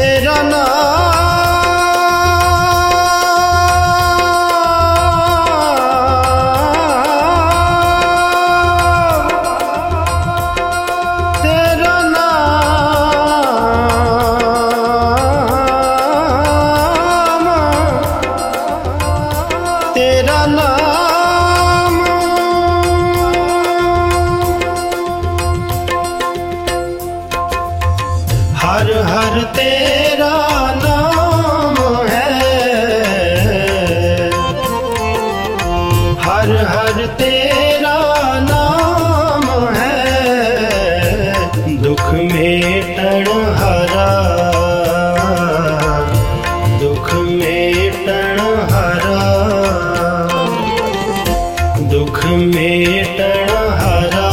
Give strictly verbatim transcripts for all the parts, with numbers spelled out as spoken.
तेरा नाम, तेरा नाम, तेरा नाम, हर हर तेरा नाम है, हर हर तेरा नाम है, दुख मेटण हरा, दुख मेटण हरा, दुख मेटण हरा,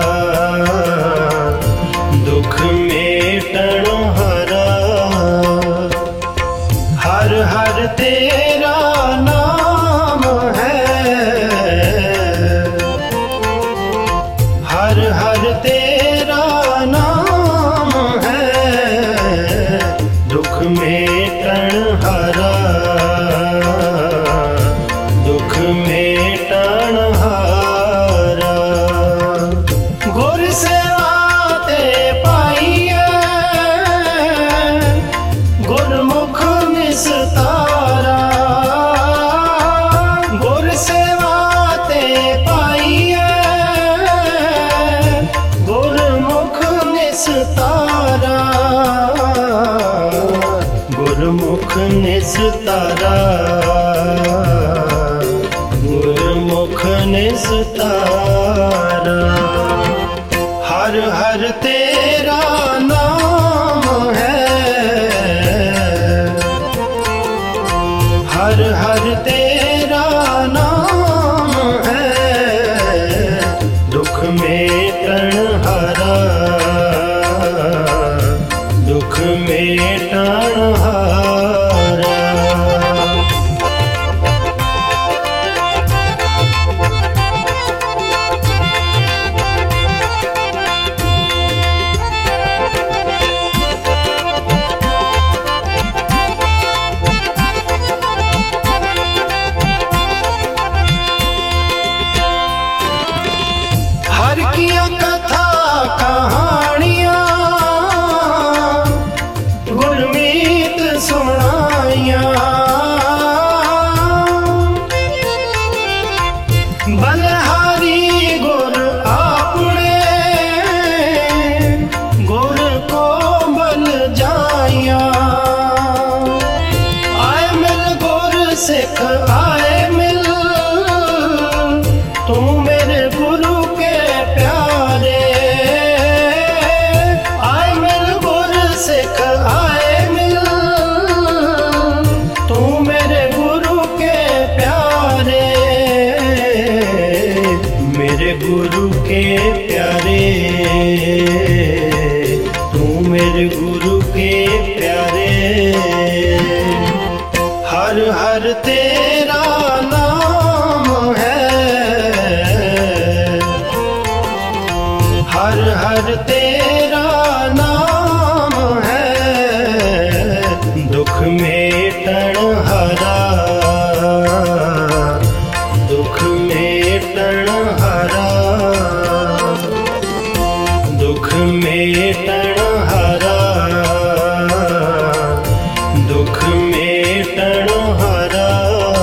दुख मेटण हरा, हर हर तेरा नाम है, हर हर तेरा नाम है, दुख मेटण हरा, दुख मेटण हरा। गुर सेवा ते पाइए, गुरमुख निस्तारा, गुर सेवा ते पाइए, गुरमुख निस्तारा, गुरमुख निस्तारा, गुरमुख निस्तारा। हर हर तेरा नाम है, हर हर तेरा नाम है, दुख मेटण हरा, दुख मेटण हरा। हर किया कथा कहानियां, गुरमीत सुनाइया, बलहारी गुर आपने, गुर को बल जाइया, आए मिल गुर सिख आए मिल, तू मेरे गुरु के प्यारे, आए मिल गुर सिख आए मिल, तू मेरे गुरु के प्यारे, मेरे गुरु के प्यारे, तू मेरे गुरु के प्यारे। हर हर तेरा नाम है, हर हर तेरा नाम है, दुख मेटण हरा, दुख मेटण हरा, दुख मेटण हरा, दुख मेटण हरा।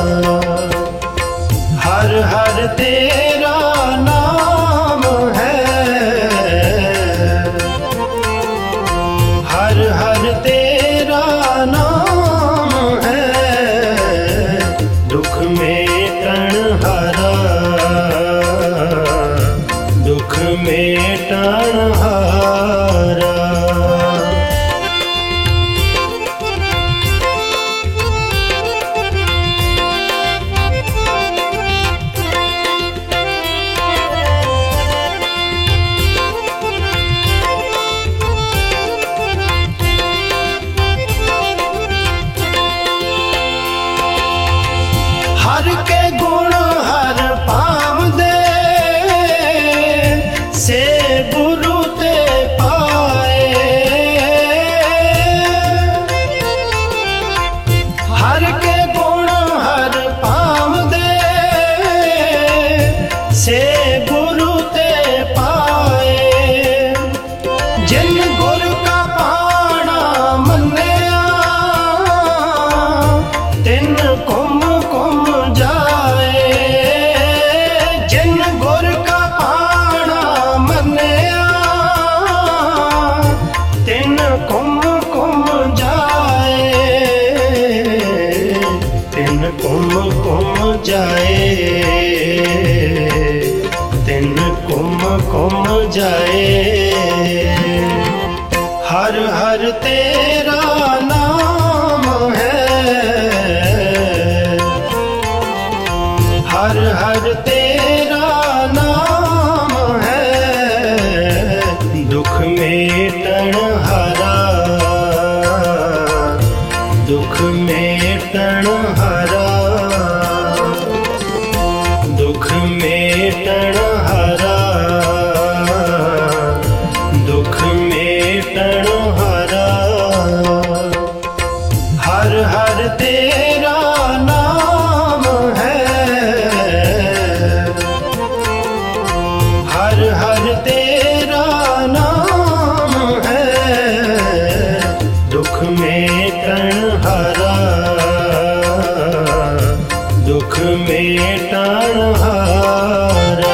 हर हर तेरा नाम है, हर हर तेरा नाम है, दुख मेटण हरा, दुख मेटण हरा। जाए, दिन कुम कुम जाए। हर हर तेरा नाम है, हर हर तेरा नाम है, दुख मेटन हारा, दुख मेटन हारा, दुख मेटन हारा, दुख मेटन हारा। हर हर तेरा नाम है, हर हर तेरा नाम है, दुख मेटन हारा, दुख मेटन हारा।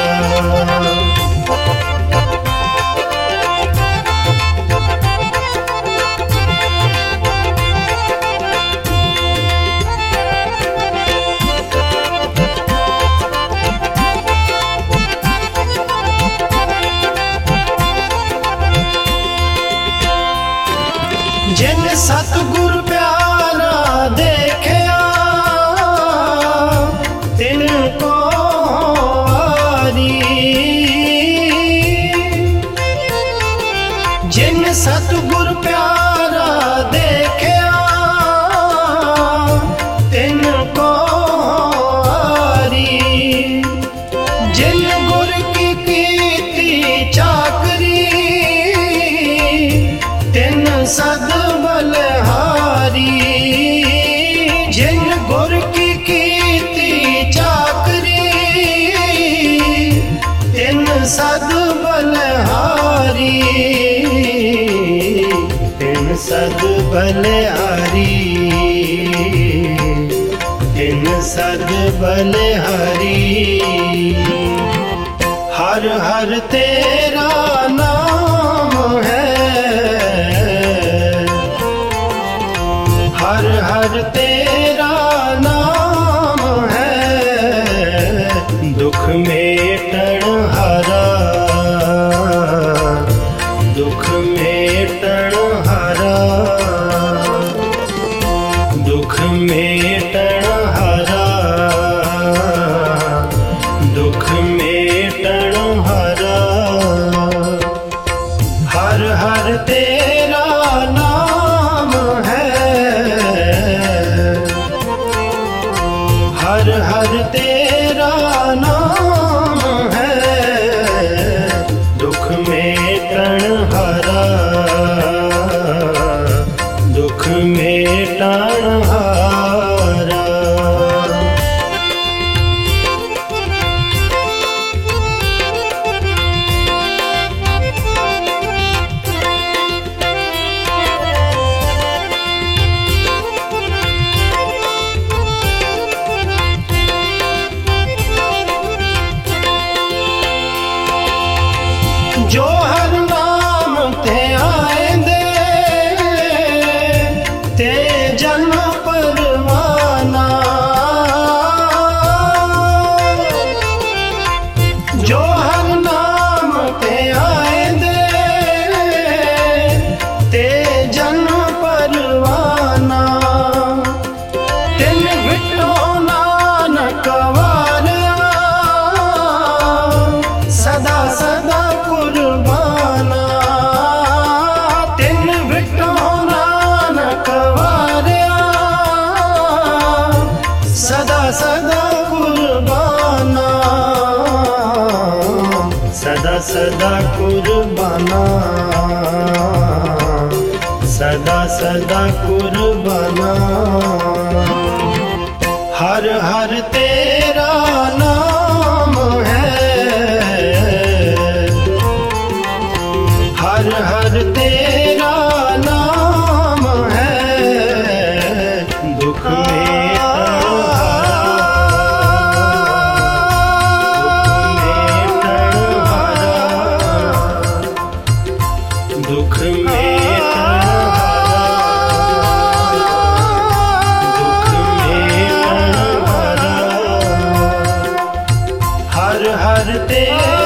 जिन सतगुर प्यारा देखया, तिनको आरी। जिन सतगुर प्यारा देखया, तिनको आरी। जिन गुर की कीती चाकरी, तिन सद बलहारी। जिन गुर की कीती चाकरी, तिन सद बलहारी, तिन सद बलहारी, तिन सद बलहारी। हर हर तेरा नाम है, हर हर तेरा नाम है, दुख मेटन हारा, दुख मेटन हारा, दुख मेटन हारा, दुख मेटन हारा। हर हर तेरा नाम है, हर हर तेरा नाम है, दुख मेटन हारा, दुख मेटन हारा। जो हर नाम ते आएंदे, ते जन्म परवाना। जो हर नाम ते आएंदे, ते जन्म परवाना। तिन विटो नानक वारिया, सदा सदा कुर्बाना। तिन विटो नानक वारिया, सदा सदा कुर्बाना, सदा सदा कुर्बाना, सदा सदा कुर्बाना। हर हर तेरा नाम है, हर हर तेरा नाम है, दुख मेटन हारा, दुख मेटन हारा, दुख मेटन हारा, दुख मेटन हारा। मेरे